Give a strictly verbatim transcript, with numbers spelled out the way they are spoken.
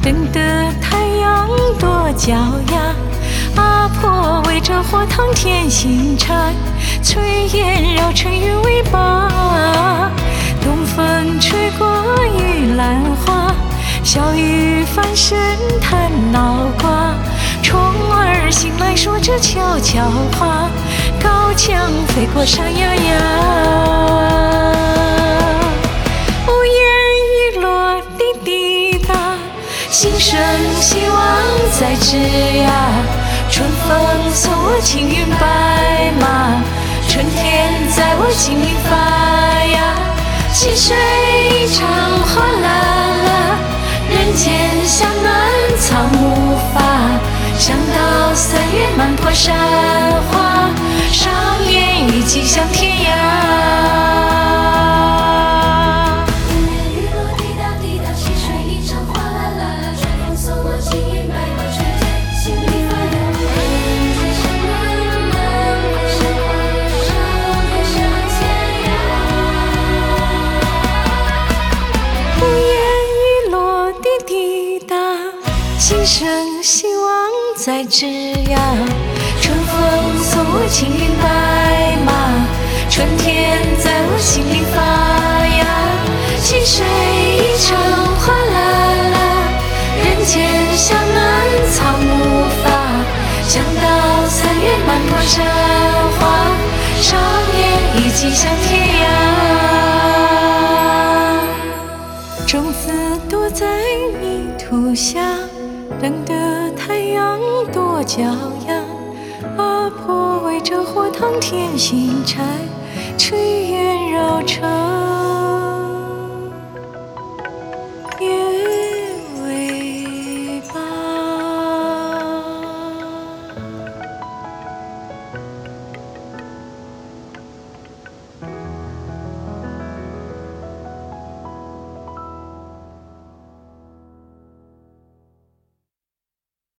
等得太阳多骄阳，阿婆围着火塘添新柴，炊烟绕成云尾巴。东风吹过玉兰花，小雨翻身弹脑瓜。虫儿醒来说着悄悄话，高墙飞过山崖崖。屋檐雨落滴滴答，心生希望在枝桠。春风送我青云白马，春天在我心里发芽。细水长华啦啦，人间香暖藏木筏。想到三月满坡山花，少年与寄向天涯。 雨落滴答滴答，细水一场哗啦啦啦，春风送我青云白马，春天心里发芽。人间香暖满坡山花，少年向天涯。 屋檐雨落滴滴答，心生希望在枝桠。春风送我青云白马，春天在我心里发芽。细水一场哗啦啦，人间香暖藏木筏。想到三月满坡山花，少年与寄向天涯。种子躲在泥土下，等得太阳多骄阳。阿婆围着火塘添新柴，炊烟绕成